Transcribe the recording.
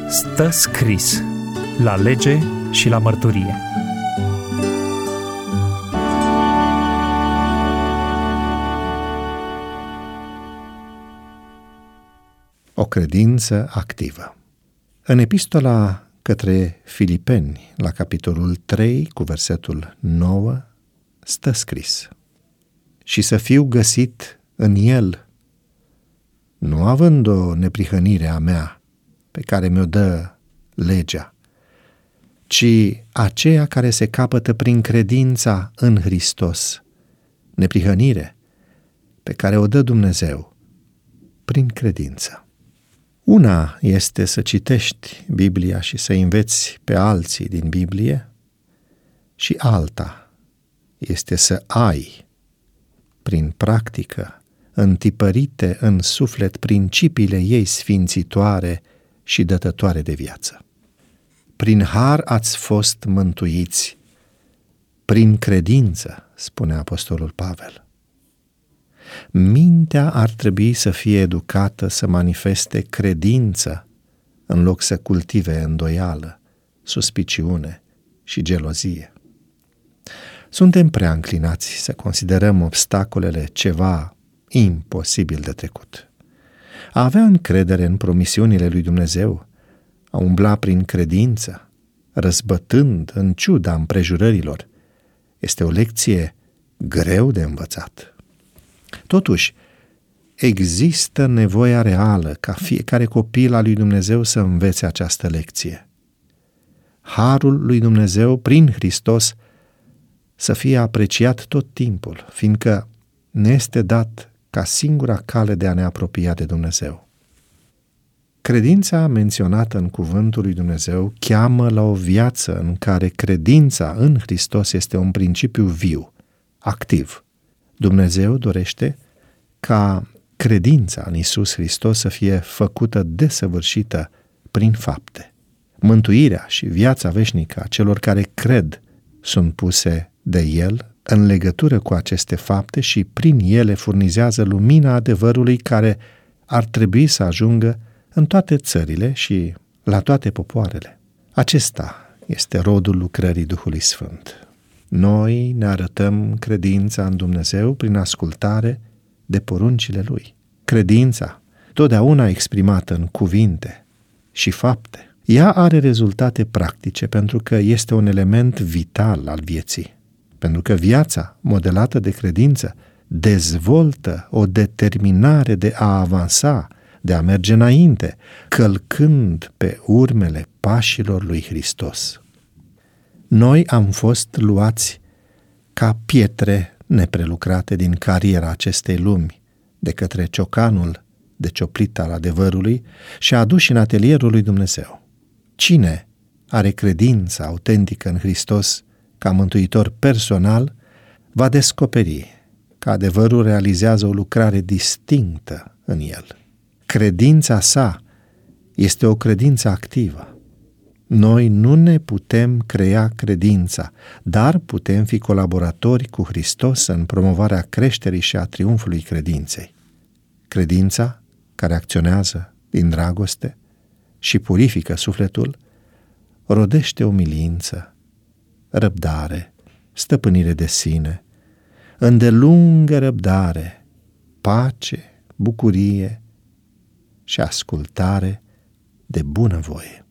Stă scris la lege și la mărturie. O credință activă. În epistola către Filipeni, la capitolul 3, cu versetul 9, stă scris: și să fiu găsit în el, nu având o neprihănire a mea, pe care mi-o dă legea, ci aceea care se capătă prin credința în Hristos, neprihănire pe care o dă Dumnezeu prin credință. Una este să citești Biblia și să înveți pe alții din Biblie, și alta este să ai, prin practică, întipărite în suflet principiile ei sfințitoare și dătătoare de viață. Prin har ați fost mântuiți, prin credință, spune apostolul Pavel. Mintea ar trebui să fie educată să manifeste credință în loc să cultive îndoială, suspiciune și gelozie. Suntem prea înclinați să considerăm obstacolele ceva imposibil de trecut. A avea încredere în promisiunile lui Dumnezeu, a umbla prin credință, răzbătând în ciuda împrejurărilor, este o lecție greu de învățat. Totuși, există nevoia reală ca fiecare copil al lui Dumnezeu să învețe această lecție. Harul lui Dumnezeu prin Hristos să fie apreciat tot timpul, fiindcă ne este dat ca singura cale de a ne apropia de Dumnezeu. Credința menționată în cuvântul lui Dumnezeu cheamă la o viață în care credința în Hristos este un principiu viu, activ. Dumnezeu dorește ca credința în Iisus Hristos să fie făcută desăvârșită prin fapte. Mântuirea și viața veșnică a celor care cred sunt puse de El în legătură cu aceste fapte și prin ele furnizează lumina adevărului care ar trebui să ajungă în toate țările și la toate popoarele. Acesta este rodul lucrării Duhului Sfânt. Noi ne arătăm credința în Dumnezeu prin ascultare de poruncile Lui. Credința, totdeauna exprimată în cuvinte și fapte, ea are rezultate practice pentru că este un element vital al vieții. Pentru că viața modelată de credință dezvoltă o determinare de a avansa, de a merge înainte, călcând pe urmele pașilor lui Hristos. Noi am fost luați ca pietre neprelucrate din cariera acestei lumi de către ciocanul de cioplit al adevărului și aduși în atelierul lui Dumnezeu. Cine are credința autentică în Hristos ca mântuitor personal, va descoperi că adevărul realizează o lucrare distinctă în el. Credința sa este o credință activă. Noi nu ne putem crea credința, dar putem fi colaboratori cu Hristos în promovarea creșterii și a triumfului credinței. Credința, care acționează din dragoste și purifică sufletul, rodește umilință, răbdare, stăpânire de sine, îndelungă răbdare, pace, bucurie și ascultare de bunăvoie.